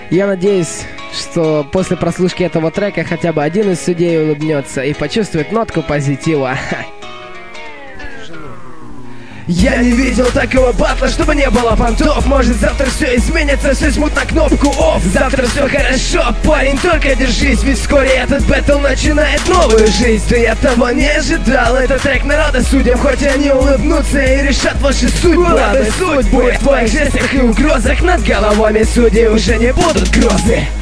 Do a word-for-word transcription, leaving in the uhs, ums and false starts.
Я надеюсь, что после прослушки этого трека хотя бы один из судей улыбнется и почувствует нотку позитива. Я не видел такого батла, чтобы не было понтов. Может завтра все изменится, все жмут на кнопку офф. Завтра все хорошо, парень, только держись. Ведь вскоре этот бэтл начинает новую жизнь. Ты от того не ожидал, это трек народа судьям. Хоть они улыбнутся и решат ваши судьбы. Ладно, суть будет в твоих жестях и угрозах. Над головами судей уже не будут грозы.